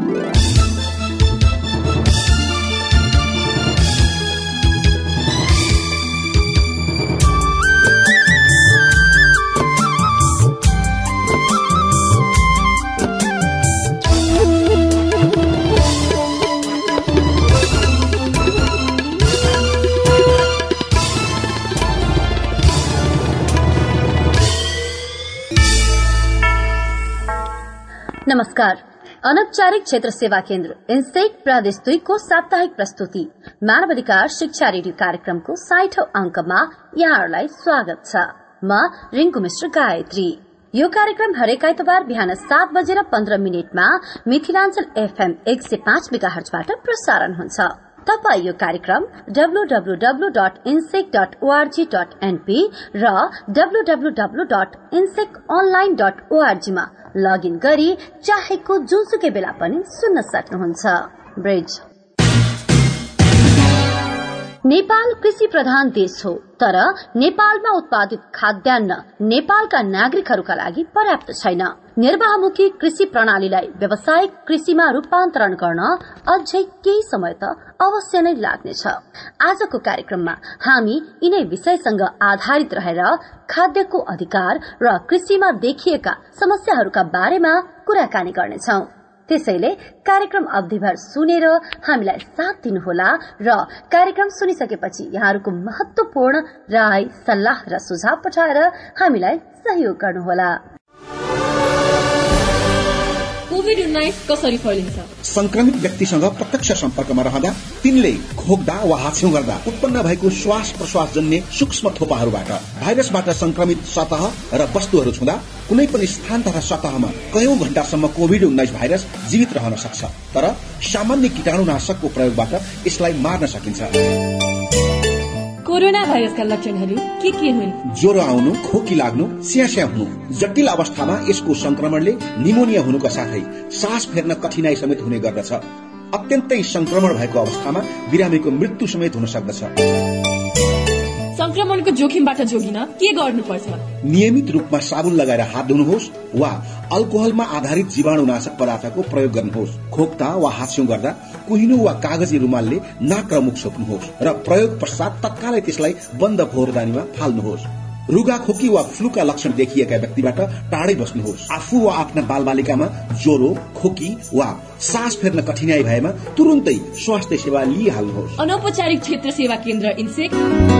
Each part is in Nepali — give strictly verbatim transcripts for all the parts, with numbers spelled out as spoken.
नमस्कार। अनौपचारिक क्षेत्र सेवा केन्द्र इन्सेक प्रदेश दुई को साप्ताहिक प्रस्तुति मानव अधिकार शिक्षा रेडियो कार्यक्रमको साठौं अंकमा यहाँहरूलाई स्वागत छ। म रिंकु मिश्र गायत्री। यो कार्यक्रम हरेक आइतबार बिहान सात बजेर पन्ध्र मिनटमा मिथिलाञ्चल एफएम एक सय पाँच मेगाहर्जबाट प्रसारण हुन्छ। तपाई यो कार्यक्रम W W W dot INSEC dot org dot np र W W W dot INSEC online dot org मा लगइन गरी चाहेको जुनसुकै बेला पनि सुन्न सक्नुहुन्छ। ब्रिज नेपाल कृषि प्रधान देश हो, तर नेपालमा उत्पादित खाद्यान्न नेपालका नागरिकहरूका लागि पर्याप्त छैन। निर्वाहमुखी कृषि प्रणालीलाई व्यावसायिक कृषिमा रूपान्तरण गर्न अझै केही समय त अवश्य नै लाग्नेछ। आजको कार्यक्रममा हामी यिनै विषयसँग आधारित रहेर खाद्यको अधिकार र कृषिमा देखिएका समस्याहरूका बारेमा कुराकानी गर्नेछौं। त्यसैले कार्यक्रम अवधिभर सुनेर हामीलाई साथ दिनुहोला र कार्यक्रम सुनिसकेपछि यहाँहरूको महत्वपूर्ण राय, सल्लाह र सुझाव पठाएर हामीलाई सहयोग गर्नुहोला। कोभिड उन्नाइस कसरी फैलिन्छ? संक्रमित व्यक्तिसँग प्रत्यक्ष सम्पर्कमा रहँदा, तिनले खोक्दा वा हाछ्यौं गर्दा उत्पन्न भएको श्वास प्रश्वास जन्य सूक्ष्म थोपाहरूबाट भाइरसबाट संक्रमित सतह र वस्तुहरू छुँदा कुनै पनि स्थान तथा सतहमा कयौं घण्टासम्म कोभिड उन्नाइस भाइरस जीवित रहन सक्छ। तर सामान्य कीटाणुनाशकको प्रयोगबाट यसलाई मार्न सकिन्छ। कोरोना भाइरसका लक्षणहरू के के हुन्? ज्वरो आउनु, खोकी लाग्नु, स्यास्या हुनु। जटिल अवस्थामा यसको संक्रमणले निमोनिया हुनुका साथै सास फेर्न कठिनाई समेत हुने गर्दछ। अत्यन्तै संक्रमण भएको अवस्थामा बिरामीको मृत्यु समेत हुन सक्दछ। संक्रमणको जोखिमबाट जोगिन के गर्नुपर्छ? नियमित रूपमा साबुन लगाएर हात धुनुहोस् वा अल्कोहलमा आधारित जीवाणुनाशक पदार्थको प्रयोग गर्नुहोस्। खोक्दा वा हाछ्यौं गर्दा कुहिनो वा कागजी रुमालले नाक र मुख छोप्नुहोस् र प्रयोग पश्चात तत्कालै त्यसलाई बन्द फोहोरदानीमा फाल्नुहोस्। रुगा खोकी वा फ्लूका लक्षण देखिएका व्यक्तिबाट टाढै बस्नुहोस्। आफू वा आफ्ना बालबालिकामा ज्वरो, खोकी वा सास फेर्न कठिनाई भएमा तुरुन्तै स्वास्थ्य सेवा लिइहाल्नुहोस्। अनौपचारिक क्षेत्र सेवा केन्द्र इन्सेक।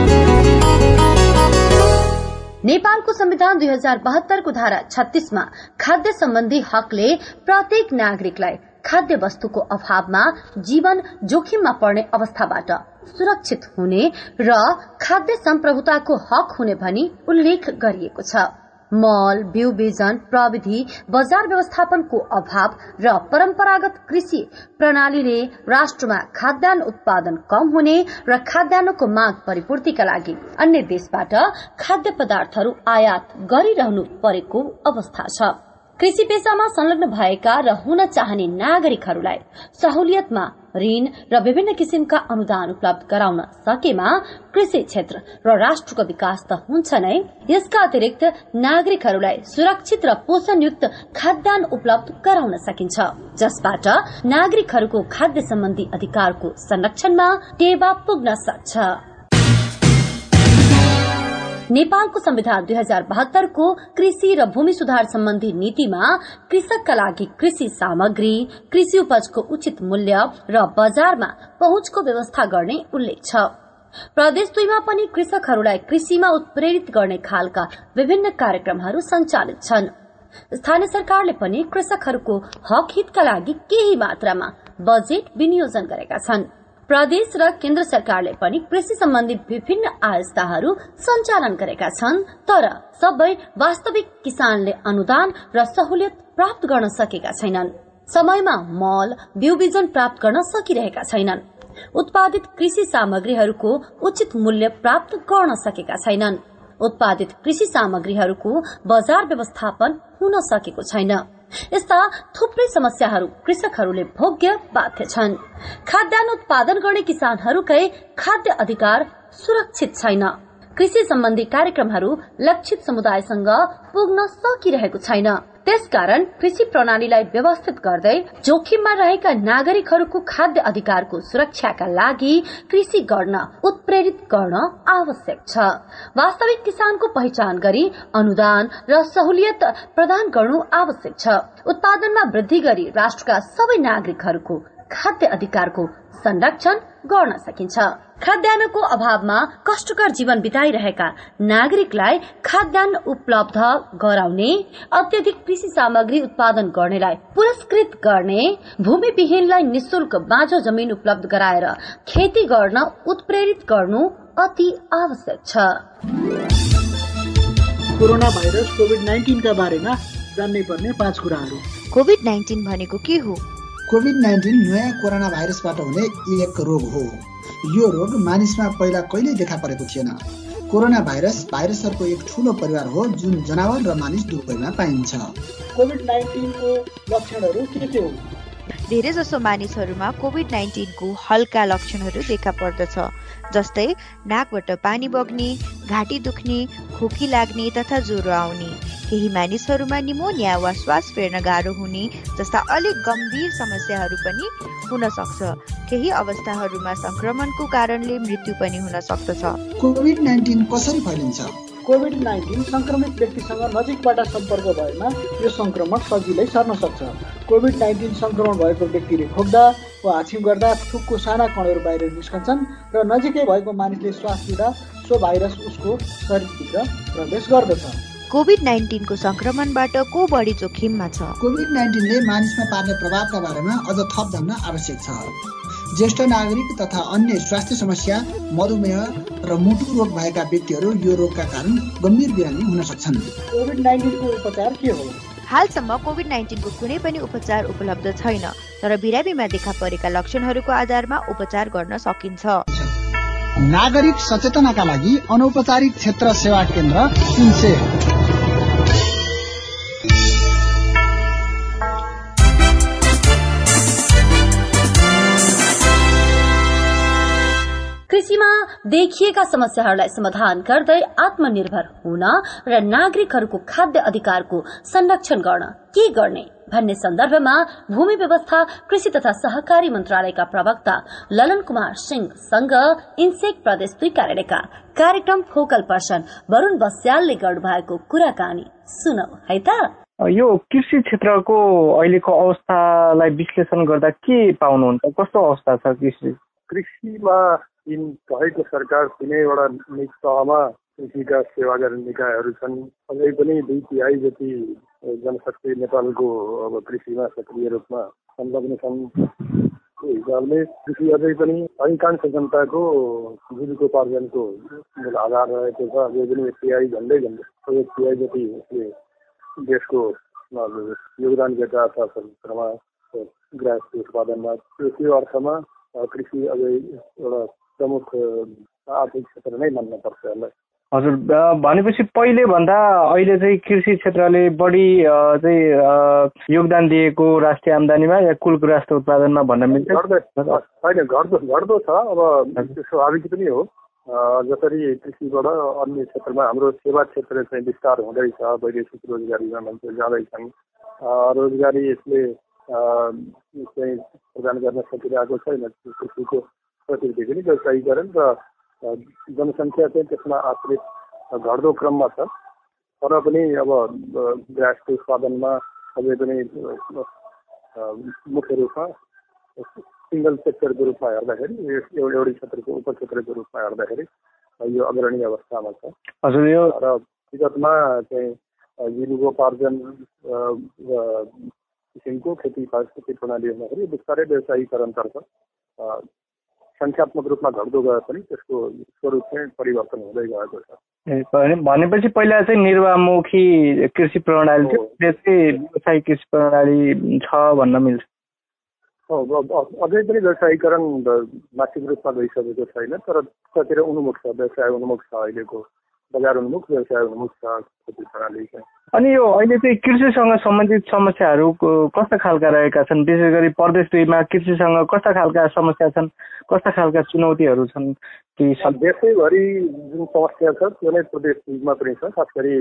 नेपालको संविधान दुई हजार बहत्तरको धारा छत्तीसमा खाद्य सम्बन्धी हकले प्रत्येक नागरिकलाई खाद्य वस्तुको अभावमा जीवन जोखिममा पर्ने अवस्थाबाट सुरक्षित हुने र खाद्य सम्प्रभुताको हक हुने भनी उल्लेख गरिएको छ। मल, बिउ बिजन, प्रविधि, बजार व्यवस्थापनको अभाव र परम्परागत कृषि प्रणालीले राष्ट्रमा खाद्यान्न उत्पादन कम हुने र खाद्यान्नको माग परिपूर्तिका लागि अन्य देशबाट खाद्य पदार्थहरू आयात गरिरहनु परेको अवस्था छ। कृषि पेशामा संलग्न भएका र हुन चाहने नागरिकहरूलाई सहुलियतमा ऋण र विभिन्न किसिमका अनुदान उपलब्ध गराउन सकेमा कृषि क्षेत्र र राष्ट्रको विकास त हुन्छ नै, यसका अतिरिक्त नागरिकहरूलाई सुरक्षित र पोषणयुक्त खाद्यान्न उपलब्ध गराउन सकिन्छ, जसबाट नागरिकहरूको खाद्य सम्बन्धी अधिकारको संरक्षणमा टेवा पुग्न सक्छ। नेपालको संविधान दुई हजार बहत्तरको कृषि र भूमि सुधार सम्बन्धी नीतिमा कृषकका लागि कृषि सामग्री, कृषि उपजको उचित मूल्य र बजारमा पहुँचको व्यवस्था गर्ने उल्लेख छ। प्रदेश दुईमा पनि कृषकहरूलाई कृषिमा उत्प्रेरित गर्ने खालका विभिन्न कार्यक्रमहरू सञ्चालित छन्। स्थानीय सरकारले पनि कृषकहरूको हक हितका लागि केही मात्रामा बजेट विनियोजन गरेका छन्। प्रदेश र केन्द्र सरकारले पनि कृषि सम्बन्धी विभिन्न आयोजनाहरू सञ्चालन गरेका छन्, तर सबै वास्तविक किसानले अनुदान र सहुलियत प्राप्त गर्न सकेका छैनन्। समयमा मल, बिउ बिजन प्राप्त गर्न सकिरहेका छैनन्। उत्पादित कृषि सामग्रीहरूको उचित मूल्य प्राप्त गर्न सकेका छैनन्। उत्पादित कृषि सामग्रीहरूको बजार व्यवस्थापन हुन सकेको छैन। यस्ता थुप्रै समस्याहरू कृषकहरूले भोग्य बाध्य छन्। खाद्यान्न उत्पादन गर्ने किसानहरूकै खाद्य अधिकार सुरक्षित छैन। कृषि सम्बन्धी कार्यक्रमहरू लक्षित समुदायसँग पुग्न सकिरहेको छैन। त्यसकारण कृषि प्रणालीलाई व्यवस्थित गर्दै जोखिममा रहेका नागरिकहरूको खाद्य अधिकारको सुरक्षाका लागि कृषि गर्न उत्प्रेरित गर्न आवश्यक छ। वास्तविक किसानको पहिचान गरी अनुदान र सहुलियत प्रदान गर्नु आवश्यक छ। उत्पादनमा वृद्धि गरी राष्ट्रका सबै नागरिकहरूको खाद्य अधिकारको संरक्षण गर्न सकिन्छ। खाद्यान्नको अभावमा कष्टकर जीवन बिताइरहेका नागरिकलाई खाद्यान्न उपलब्ध गराउने, अत्यधिक कृषि सामग्री उत्पादन गर्नेलाई पुरस्कृत गर्ने, भूमिविहीनलाई निशुल्क बाँझो जमिन उपलब्ध गराएर खेती गर्न उत्प्रेरित गर्नु अति आवश्यक छ। कोरोना भाइरस कोभिड नाइन्टीन का बारेमा जान्नै पर्ने पाँच कुराहरू। कोभिड नाइन्टीन भनेको के हो? कोभिड नाइन्टीन नयाँ कोरोना भाइरसबाट हुने एक रोग हो। यो रोग मानिसमा पहिला कहिल्यै देखा परेको थिएन। कोरोना भाइरस भाइरसहरूको एक ठूलो परिवार हो जुन जनावर र मानिस दुवैमा पाइन्छ। कोभिड नाइन्टीन को लक्षणहरू के के हुन्? धेरै जसो मानिसहरूमा कोभिड नाइन्टीन को हल्का लक्षणहरू देखा पर्दछ, जस्तै नाकबाट पानी बग्ने, घाँटी दुख्ने, खोकी लाग्ने तथा ज्वरो आउने। केही मानिसहरूमा निमोनिया वा श्वास फेर्न गाह्रो हुने जस्ता अलिक गम्भीर समस्याहरू पनि हुन सक्छ। केही अवस्थाहरूमा संक्रमणको कारणले मृत्यु पनि हुन सक्दछ। कोभिड नाइन्टीन कसरी फैलिन्छ? कोभिड नाइन्टीन संक्रमित व्यक्तिसँग नजिकबाट सम्पर्क भएमा यो संक्रमण सजिलै सर्न सक्छ। कोभिड नाइन्टीन संक्रमण भएको व्यक्तिले खोक्दा वा हाछिउ गर्दा थुकको साना कणहरू बाहिर निस्कन्छन् र नजिकै भएको मानिसले श्वास लिँदा सो भाइरस उसको शरीरभित्र प्रवेश गर्दछ। कोभिड नाइन्टीन को संक्रमणबाट को बढी जोखिममा छ? कोभिड नाइन्टीनले मानिसमा पार्ने प्रभावका बारेमा अझ थप जान्न आवश्यक छ। ज्येष्ठ नागरिक तथा अन्य स्वास्थ्य समस्या, मधुमेह र मुटु रोग भएका व्यक्तिहरू यो रोगका कारण गम्भीर बिरामी हुन सक्छन्। कोभिड नाइन्टीन को उपचार के हो? हालसम्म कोभिड नाइन्टीन को कुनै पनि उपचार उपलब्ध छैन, तर बिरामीमा देखा परेका लक्षणहरूको आधारमा उपचार गर्न सकिन्छ। नागरिक सचेतनाका लागि अनौपचारिक क्षेत्र सेवा केन्द्र सुनसे। कृषिमा देखिएका समस्याहरूलाई समाधान गर्दै आत्मनिर्भर हुन र नागरिकहरूको खाद्य अधिकारको संरक्षण गर्न के गर्ने भन्ने सन्दर्भमा भूमि व्यवस्था, कृषि तथा सहकारी मन्त्रालयका प्रवक्ता ललन कुमार सिंहसँग इन्सेक प्रदेश दुई कार्यालयका कार्यक्रम फोकल पर्सन वरुण बस्यालले गर्नुभएको कुराकानी सुनौ है त। यो कृषि क्षेत्रको अहिलेको अवस्थालाई विश्लेषण गर्दा के पाउनुहुन्छ? कस्तो अवस्था छ कृषि? कृषिमा इन भएको सरकार कुनै एउटा निक तहमा कृषिका सेवा गर्ने निकायहरू छन्। अझै पनि दुई तिहाई जति जनशक्ति नेपालको अब कृषिमा सक्रिय रूपमा संलग्न छन्। त्यो हिसाबले कृषि अझै पनि अधिकांश जनताको जीविकोपार्जनको मूल आधार रहेको छ। अझै पनि एक तिहाई झन्डै झन्डै एक तिहाई जति यसले देशको योगदान दिएका छ क्षेत्रमा ग्राहकको उत्पादनमा। त्यो अर्थमा कृषि अझै एउटा प्रमुख आर्थिक क्षेत्र नै मान्न पर्छ यसलाई। हजुर, भनेपछि पहिले भन्दा अहिले चाहिँ कृषि क्षेत्रले बढी चाहिँ योगदान दिएको राष्ट्रिय आम्दानीमा या कुल राष्ट्रिय उत्पादनमा भन्न मिल्छ? होइन, घट्दो घट्दो छ। अब त्यो स्वाभाविक पनि हो। जसरी कृषिबाट अन्य क्षेत्रमा हाम्रो सेवा क्षेत्र चाहिँ विस्तार हुँदैछ, वैदेशिक रोजगारीमा मान्छे जाँदैछन्, रोजगारी यसले चाहिँ प्रदान गर्न सकिरहेको छैन। कृषिको प्रकृति पनि व्यवसायीकरण र जनसङ्ख्या चाहिँ त्यसमा आश्रित घट्दो क्रममा छ। तर पनि अब ग्रासको उत्पादनमा अझै पनि मुख्य रूपमा सिङ्गल सेक्टरको रूपमा हेर्दाखेरि, एउटै क्षेत्रको उपक्षेत्रको रूपमा हेर्दाखेरि यो अग्रणी अवस्थामा छ। हजुर, यो र विगतमा चाहिँ जीविकोपार्जन किसिमको खेती खेती प्रणाली हुँदाखेरि बिस्तारै व्यवसायीकरणतर्फ संख्यात्मक रूपमा घट्दो गए पनि त्यसको स्वरूप चाहिँ परिवर्तन हुँदै गएको छ। भनेपछि पहिला चाहिँ निर्वाहमुखी कृषि प्रणाली थियो, त्यो चाहिँ व्यवसायिक कृषि प्रणाली छ भन्न मिल्छ। अझै पनि व्यवसायीकरण मासिक रूपमा गइसकेको छैन, तर त्यतातिर उन्मुख छ, व्यवसाय उन्मुख छ, अहिलेको बजार उन्मुख व्यवसाय उन्मुख छ खेती प्रणाली चाहिँ। अनि यो अहिले चाहिँ कृषिसँग सम्बन्धित समस्याहरू कस्ता खालका रहेका छन्? विशेष गरी प्रदेश दुईमा कृषिसँग कस्ता खालका समस्या छन्, कस्ता खालका चुनौतीहरू छन्? कि देशैभरि जुन समस्या छ त्यो नै प्रदेश दुईमा पनि छ। खास गरी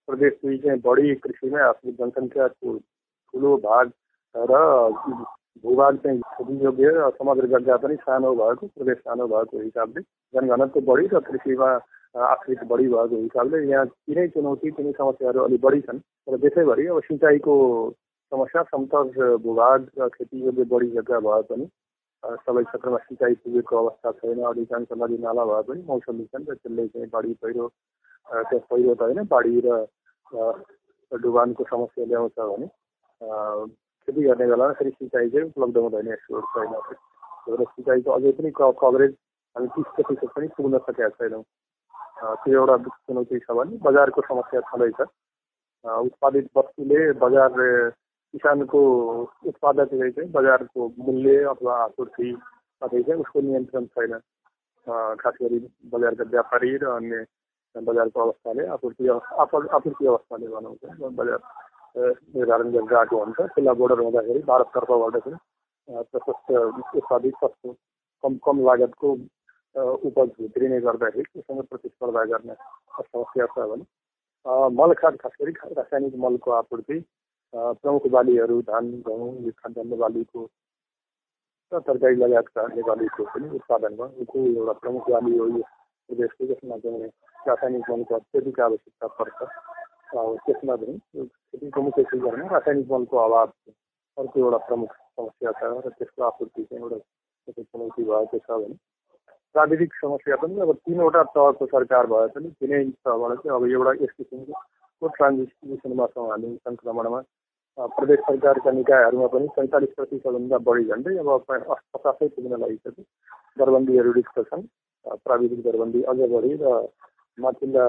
प्रदेश दुई चाहिँ बढी कृषिमै आश्रित जनसङ्ख्याको ठुलो भाग र भूभाग चाहिँ खेतीयोग्य समग्र जग्गा पनि सानो भएको प्रदेश सानो भएको हिसाबले जनघनत्व बढी र कृषिमा आश्रित बढी भएको हिसाबले यहाँ तिनै चुनौती तिनै समस्याहरू अलि बढी छन् र त्यसैभरि अब सिँचाइको समस्या समतल भूभाग र खेतीयोग्य बढी जग्गा भए पनि सबै क्षेत्रमा सिँचाइ पुगेको अवस्था छैन। अधिकांश नदी नाला भए पनि मौसमी छन् र त्यसले चाहिँ बाढी पहिरो त्यो पहिरो त होइन बाढी र डुबानको समस्या ल्याउँछ भने खेती गर्ने बेलामा फेरि सिँचाइ चाहिँ उपलब्ध हुँदैन स्रोत छैन र सिँचाइको अझै पनि कभरेज हामी तिस प्रतिशत पनि पुग्न सकेका छैनौँ। त्यो एउटा चुनौती छ भने बजारको समस्या छँदैछ। उत्पादित वस्तुले बजार किसानको उत्पादकले चाहिँ बजारको मूल्य अथवा आपूर्ति अथवा चाहिँ उसको नियन्त्रण छैन। खास गरी बजारका व्यापारी र अन्य बजारको अवस्थाले आपूर्ति आपूर्ति अवस्थाले भनौँ चाहिँ बजार निर्धारण गरेर गएको हुन्छ। खुल्ला बोर्डर हुँदाखेरि भारततर्फबाट चाहिँ प्रशस्त उत्पादित सस्तो कम कम लागतको उपज भित्रिने गर्दाखेरि त्योसँग प्रतिस्पर्धा गर्ने समस्या छ भने मल खाद खास गरी रासायनिक मलको आपूर्ति प्रमुख बालीहरू धान गहुँ खाद्यान्न बालीको र तरकारी लगायतका अन्य बालीको पनि उत्पादनमा उनको एउटा प्रमुख बाली हो यो प्रदेशको जसमा चाहिँ रासायनिक मलको अत्यधिक आवश्यकता पर्छ। त्यसमा पनि खेतीको मुख्य सिजनमा रासायनिक मलको अभाव अर्को एउटा प्रमुख समस्या छ र त्यसको आपूर्ति चाहिँ एउटा चुनौती भएको छ भने प्राविधिक समस्या पनि अब तीनवटा तहको सरकार भए पनि तिनै तहबाट चाहिँ अब एउटा यस किसिमको ट्रान्जिसनमा छौँ हामी सङ्क्रमणमा। प्रदेश सरकारका निकायहरूमा पनि सैँतालिस प्रतिशतभन्दा बढी झन्डै अब पचासै पुग्न लागिसक्यो। दरबन्दीहरू रिक्त छन्। प्राविधिक दरबन्दी अझ बढी र माथिल्ला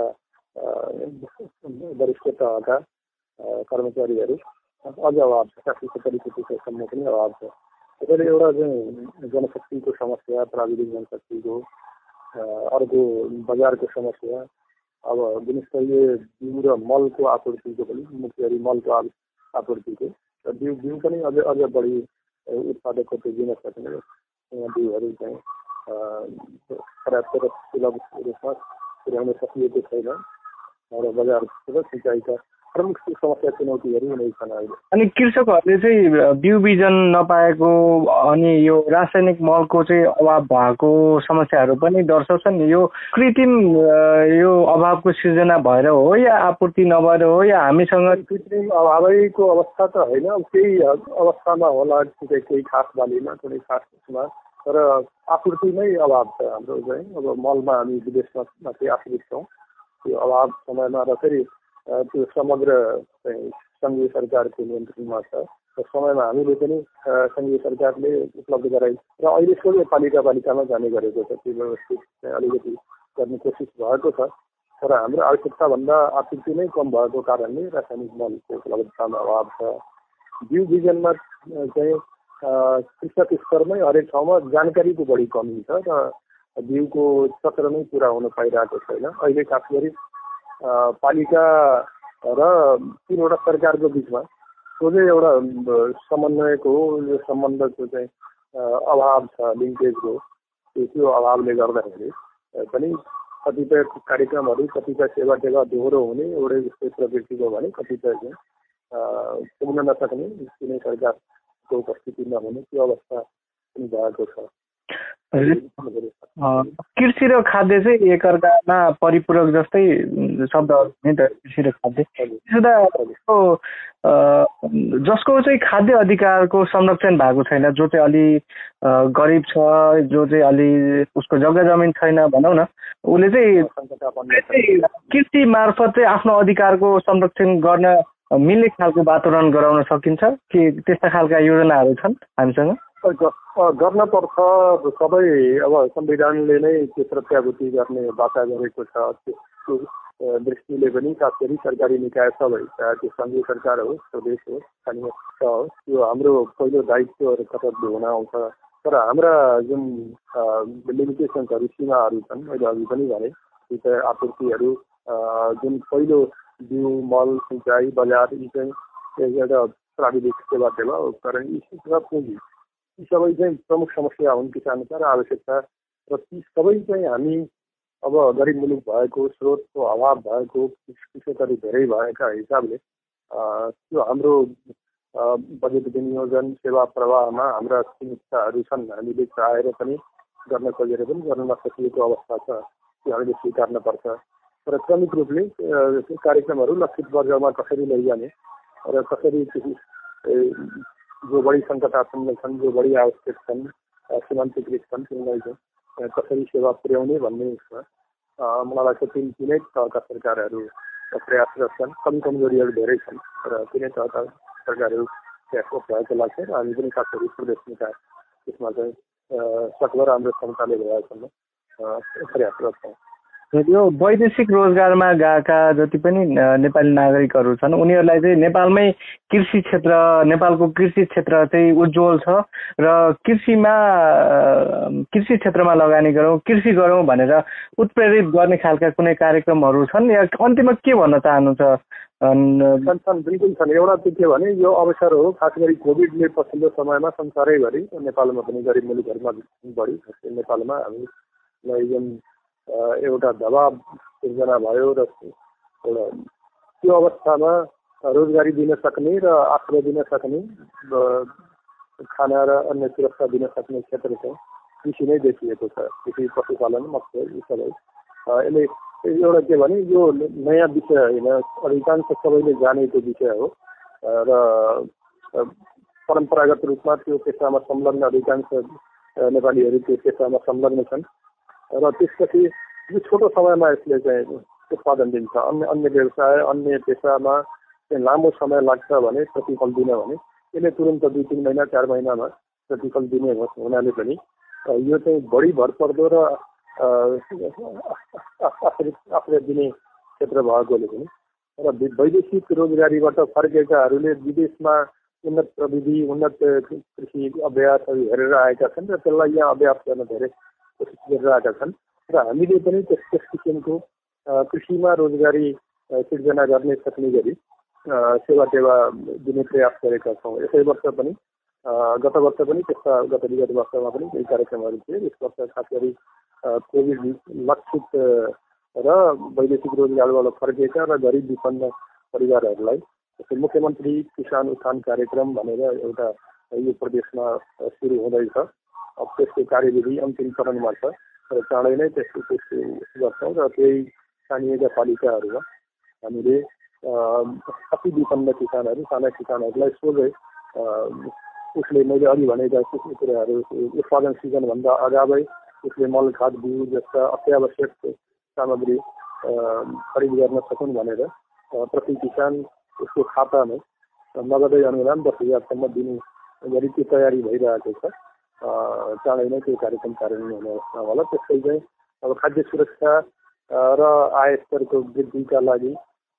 वरिष्ठ तहका कर्मचारीहरू अझ अभाव छ। साठी सत्तरी प्रतिशतसम्म पनि अभाव छ। त्यसैले एउटा चाहिँ जनशक्तिको समस्या प्राविधिक जनशक्तिको अर्को बजारको समस्या अब गुणस्तरीय बिउ र मलको आपूर्तिको पनि मुख्य गरी मलको आपूर्तिको र बिउ बिउ पनि अझ अझ बढी उत्पादकको दिन सक्ने बिउहरू चाहिँ पर्याप्त र सुलभ रूपमा पुर्याउन सकिएको छैन र बजार र सिँचाइका प्रमुख समस्या चुनौतीहरू नै छन् अहिले। अनि कृषकहरूले चाहिँ बिउ बिजन नपाएको अनि यो रासायनिक मलको चाहिँ अभाव भएको समस्याहरू पनि दर्शाउँछन्। यो कृत्रिम यो अभावको सिर्जना भएर हो या आपूर्ति नभएर हो या हामीसँग कृत्रिम अभावैको अवस्था त होइन। केही अवस्थामा होला केही खास बालीमा कुनै खास उसमा तर आपूर्तिमै अभाव छ हाम्रो चाहिँ। अब मलमा हामी विदेशमा माथि आश्रित छौँ। त्यो अभाव समयमा र फेरि त्यो समग्र चाहिँ सङ्घीय सरकारको नियन्त्रणमा छ र समयमा हामीले पनि सङ्घीय सरकारले उपलब्ध गराइ र अहिलेसम्म पालिका पालिकामा जाने गरेको छ। त्यो व्यवस्थित अलिकति गर्ने कोसिस भएको छ तर हाम्रो आवश्यकताभन्दा आपूर्ति नै कम भएको कारणले रासायनिक मलको उपलब्धतामा अभाव छ। बिउ बिजनमा चाहिँ कृषक स्तरमै हरेक ठाउँमा जानकारीको बढी कमी छ र बिउको चक्र नै पुरा हुन पाइरहेको छैन। अहिले खास गरी पालिका र तीनवटा सरकारको बिचमा सोझै एउटा समन्वयको यो सम्बन्धको चाहिँ अभाव छ लिङ्केजको। त्यो अभावले गर्दाखेरि पनि कतिपय कार्यक्रमहरू कतिपय सेवा टेवा दोहोरो हुने एउटै जस्तै प्रवृत्तिको भने कतिपय चाहिँ पुग्न नसक्ने कुनै सरकारको उपस्थिति नहुने त्यो अवस्था पनि भएको छ। कृषि र खाद्य चाहिँ एकअर्कामा परिपूरक जस्तै शब्दहरू नि त कृषि र खाद्य जसको चाहिँ खाद्य अधिकारको संरक्षण भएको छैन, जो चाहिँ अलि गरिब छ, जो चाहिँ अलि उसको जग्गा जमिन छैन भनौँ न, उसले चाहिँ कृषि मार्फत चाहिँ आफ्नो अधिकारको संरक्षण गर्न मिल्ने खालको वातावरण गराउन सकिन्छ कि त्यस्ता खालका योजनाहरू छन् हामीसँग? गर्न पर्छ। सबै अब संविधानले नै त्यो प्रत्याभूति गर्ने वाचा गरेको छ। त्यसको दृष्टिले पनि खास गरी सरकारी निकाय सबै चाहे त्यो सङ्घीय सरकार होस् प्रदेश होस् स्थानीय होस् त्यो हाम्रो पहिलो दायित्व र कर्तव्य हुन आउँछ। तर हाम्रा जुन लिमिटेसन्सहरू सीमाहरू छन् मैले अघि पनि भने त्यो चाहिँ आपूर्तिहरू जुन पहिलो बिउ मल सिँचाइ बजार यी चाहिँ एउटा प्राविधिक सेवा टेवा उपकरण यी पुँजी यी सबै चाहिँ प्रमुख समस्या हुन् किसानका र आवश्यकता र ती सबै चाहिँ हामी अब गरिब मुलुक भएको, स्रोतको अभाव भएको, कृषकहरू धेरै भएका हिसाबले त्यो हाम्रो बजेट विनियोजन सेवा प्रवाहमा हाम्रा सीमितताहरू छन्। हामीले चाहेर पनि गर्न खोजेर पनि गर्न नसकिएको अवस्था छ, त्यो हामीले स्वीकार्न पर्छ। र क्रमिक रूपले कार्यक्रमहरू लक्षित वर्गमा कसरी लैजाने र कसरी जो बढी सङ्कटापन्न छन्, जो बढी आवश्यक छन्, सीमान्तकृत छन्, तिनलाई चाहिँ कसरी सेवा पुर्याउने भन्ने उसमा मलाई लाग्छ तिन तिनै तहका सरकारहरू प्रयासरत छन्। कमी कमजोरीहरू धेरै छन् र तिनै तहका सरकारहरू प्रयासरत भएको लाग्छ र हामी पनि खास गरी प्रदेश निकाय त्यसमा चाहिँ सकभर हाम्रो क्षमताले भएसम्म प्रयासरत छौँ। यो वैदेशिक रोजगारमा गएका जति पनि नेपाली नागरिकहरू छन् उनीहरूलाई चाहिँ नेपालमै कृषि क्षेत्र नेपालको कृषि क्षेत्र चाहिँ उज्जवल छ र कृषिमा कृषि क्षेत्रमा लगानी गरौँ, कृषि गरौँ भनेर उत्प्रेरित गर्ने खालका कुनै कार्यक्रमहरू छन् या अन्तिममा के भन्न चाहनुहुन्छ? छन्, बिल्कुल छन्। एउटा चाहिँ के भने यो अवसर हो, खास गरी कोभिडले पछिल्लो समयमा संसारैभरि नेपालमा पनि गरिब मुलुकहरूमा बढी नेपालमा हामीलाई जुन एउटा दबाब सिर्जना भयो र एउटा त्यो अवस्थामा रोजगारी दिन सक्ने र आश्रय दिन सक्ने खाना र अन्य सुरक्षा दिन सक्ने क्षेत्र चाहिँ कृषि नै देखिएको छ। कृषि, पशुपालन, मत्स्य यी सबै। यसले एउटा के भने यो नयाँ विषय होइन, अधिकांश सबैले जानेको विषय हो र परम्परागत रूपमा त्यो पेसामा संलग्न अधिकांश नेपालीहरू त्यो पेसामा संलग्न छन् र त्यसपछि यो छोटो समयमा यसले चाहिँ उत्पादन दिन्छ। अन्य अन्य व्यवसाय, अन्य पेसामा चाहिँ लामो समय लाग्छ भने प्रतिफल दिन भने यसले तुरन्त दुई तिन महिना चार महिनामा प्रतिफल दिने हुनाले पनि यो चाहिँ बढी भरपर्दो र आश्रय दिने क्षेत्र भएकोले पनि र वैदेशिक रोजगारीबाट फर्केकाहरूले विदेशमा उन्नत प्रविधि, उन्नत कृषि अभ्यासहरू हेरेर आएका छन् र त्यसलाई यहाँ अभ्यास गर्न धेरै कोसिस गरिरहेका छन् र हामीले पनि त्यस त्यस किसिमको कृषिमा रोजगारी सिर्जना गर्ने सक्ने गरी सेवा टेवा दिने प्रयास गरेका छौँ। यसै वर्ष पनि गत वर्ष पनि त्यस्ता गत विगत वर्षमा पनि केही कार्यक्रमहरू थिए। यस वर्ष खास गरी कोभिड लक्षित र वैदेशिक रोजगारबाट फर्केका र गरिब विपन्न परिवारहरूलाई मुख्यमन्त्री किसान उत्थान कार्यक्रम भनेर एउटा यो प्रदेशमा सुरु हुँदैछ। अब त्यसको कार्यविधि अन्तिम चरणमा छ र चाँडै नै त्यसको त्यसको गर्छौँ र केही स्थानीय पालिकाहरूमा हामीले अति विपन्न किसानहरू, साना किसानहरूलाई सोझै उसले मैले अघि भनेका कुराहरू उत्पादन सिजनभन्दा अगावै उसले मल, खाद, बिउ जस्ता अत्यावश्यक सामग्री खरिद गर्न सकुन् भनेर प्रति किसान उसको खातामा नगदै अनुदान दस हजारसम्म दिने गरी त्यो तयारी भइरहेको छ। चाँडै नै त्यो कार्यक्रम कार्यान्वयन हुने अवस्था होला। त्यस्तै चाहिँ अब खाद्य सुरक्षा र आय स्तरको वृद्धिका लागि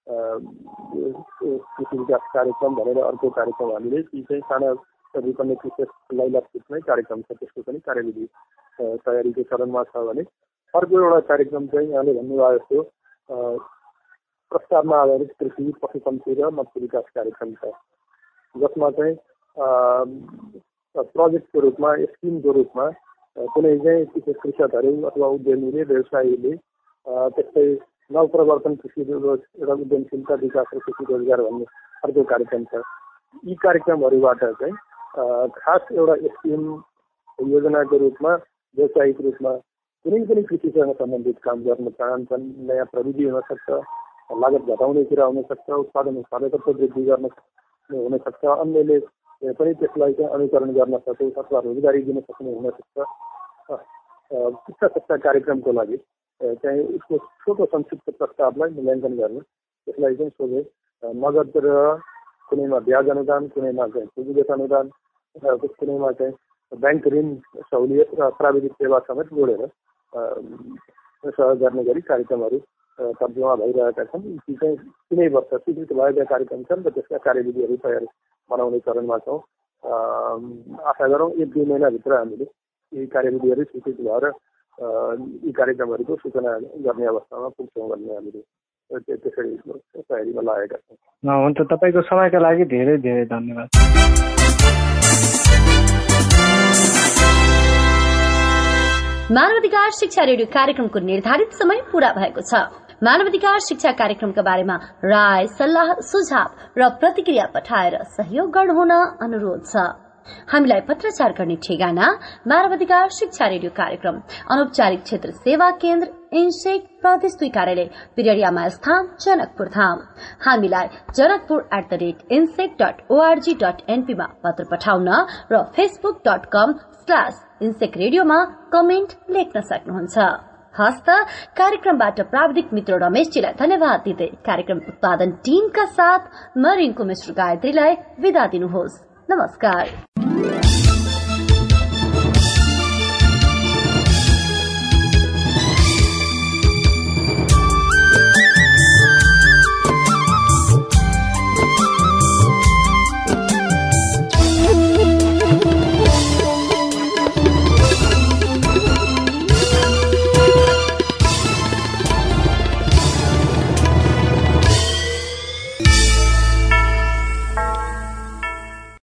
कृषि विकास कार्यक्रम भनेर अर्को कार्यक्रम हामीले ती चाहिँ साना विपन्न कृषकलाई लक्षित नै कार्यक्रम छ, त्यसको पनि कार्यविधि तयारीको चरणमा छ भने अर्को एउटा कार्यक्रम चाहिँ यहाँले भन्नुभयो जस्तो प्रस्तावमा आधारित कृषि, पशुपन्छी र मत्स्य विकास कार्यक्रम छ, जसमा चाहिँ प्रोजेक्टको रूपमा, स्किमको रूपमा कुनै चाहिँ कृषकहरू अथवा उद्यमीले, व्यवसायीले त्यस्तै नवप्रवर्तन कृषि एउटा उद्यमशीलता विकास र कृषि रोजगार भन्ने अर्को कार्यक्रम छ। यी कार्यक्रमहरूबाट चाहिँ खास एउटा स्किम योजनाको रूपमा व्यावसायिक रूपमा कुनै पनि कृषिसँग सम्बन्धित काम गर्न चाहन्छन्, नयाँ प्रविधि हुनसक्छ, लागत घटाउने कुरा हुनसक्छ, उत्पादन उत्पादकत्व वृद्धि गर्न हुनसक्छ, अन्यले पनि त्यसलाई चाहिँ अनुकरण गर्न सकोस् अथवा रोजगारी दिन सक्ने हुनसक्छ। त्यस्ता त्यस्ता कार्यक्रमको लागि चाहिँ उसको छोटो संक्षिप्त प्रस्तावलाई मूल्याङ्कन गर्ने, त्यसलाई चाहिँ सोझै नगद र कुनैमा ब्याज अनुदान, कुनैमा चाहिँ पुँजीगत अनुदान, कुनैमा चाहिँ ब्याङ्क ऋण सहुलियत र प्राविधिक सेवा समेत जोडेर सहयोग गर्ने गरी कार्यक्रमहरू तर्जुमा भइरहेका छन्। ती चाहिँ तिनै वर्ष स्वीकृत भएका कार्यक्रम छन् र त्यसका कार्यविधिहरू तयार बनाउने चरणमा छौँ। आशा गरौँ एक दुई महिनाभित्र हामीले यी कार्यविधिहरू स्वीकृत भएर यी कार्यक्रमहरूको सूचना गर्ने अवस्थामा पुग्छौँ भन्ने हामीले त्यसरी तयारीमा लागेका छौँ। हुन्छ, तपाईँको समयका लागि धेरै धेरै धन्यवाद। मानवाधिकार शिक्षा रेडियो कार्यक्रमको निर्धारित समय पूरा भएको छ। मानवाधिकार शिक्षा कार्यक्रमका बारेमा राय, सल्लाह, सुझाव र प्रतिक्रिया पठाएर सहयोग गर्नुहुन अनुरोध छ। हामीलाई पत्रचार गर्ने ठेगाना मानवाधिकार शिक्षा रेडियो कार्यक्रम, अनौपचारिक क्षेत्र सेवा केन्द्र, इन्सेक, प्रदेश दुई कार्यालय, पिरियडियामा स्थान, जनकपुर धाम। हामीलाई Janakpur at the rate INSEC dot org dot एनपीमा पत्र पठाउन र Facebook dot com slash INSEC रेडियोमा कमेन्ट लेख्न सक्नुहुन्छ। हस्त कार्यक्रमबाट प्राविधिक मित्र रमेशजीलाई धन्यवाद दिँदै कार्यक्रम उत्पादन टीमका साथ म रिङ्कु मिश्र गायत्रीलाई विदा दिनुहोस्। नमस्कार।